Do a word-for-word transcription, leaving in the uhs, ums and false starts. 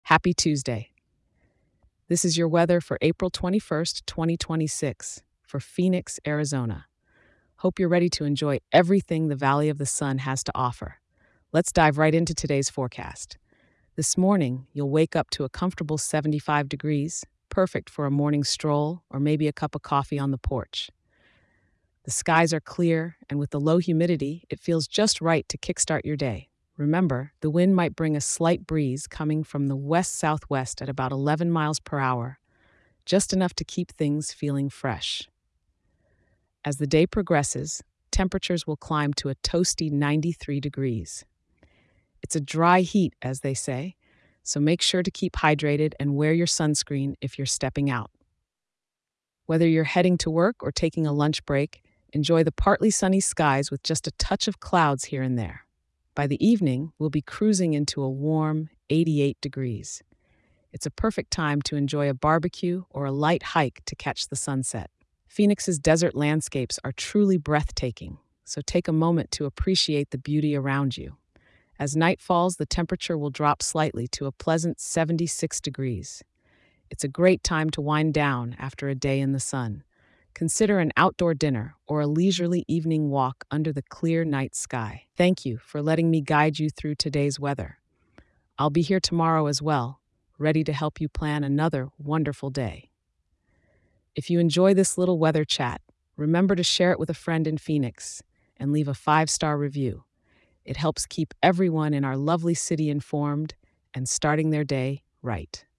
Happy Tuesday. This is your weather for April twenty-first, twenty twenty-six, for Phoenix, Arizona. Hope you're ready to enjoy everything the Valley of the Sun has to offer. Let's dive right into today's forecast. This morning, you'll wake up to a comfortable seventy-five degrees, perfect for a morning stroll or maybe a cup of coffee on the porch. The skies are clear, and with the low humidity, it feels just right to kickstart your day. Remember, the wind might bring a slight breeze coming from the west-southwest at about eleven miles per hour, just enough to keep things feeling fresh. As the day progresses, temperatures will climb to a toasty ninety-three degrees. It's a dry heat, as they say, so make sure to keep hydrated and wear your sunscreen if you're stepping out. Whether you're heading to work or taking a lunch break, enjoy the partly sunny skies with just a touch of clouds here and there. By the evening, we'll be cruising into a warm eighty-eight degrees. It's a perfect time to enjoy a barbecue or a light hike to catch the sunset. Phoenix's desert landscapes are truly breathtaking, so take a moment to appreciate the beauty around you. As night falls, the temperature will drop slightly to a pleasant seventy-six degrees. It's a great time to wind down after a day in the sun. Consider an outdoor dinner or a leisurely evening walk under the clear night sky. Thank you for letting me guide you through today's weather. I'll be here tomorrow as well, ready to help you plan another wonderful day. If you enjoy this little weather chat, remember to share it with a friend in Phoenix and leave a five-star review. It helps keep everyone in our lovely city informed and starting their day right.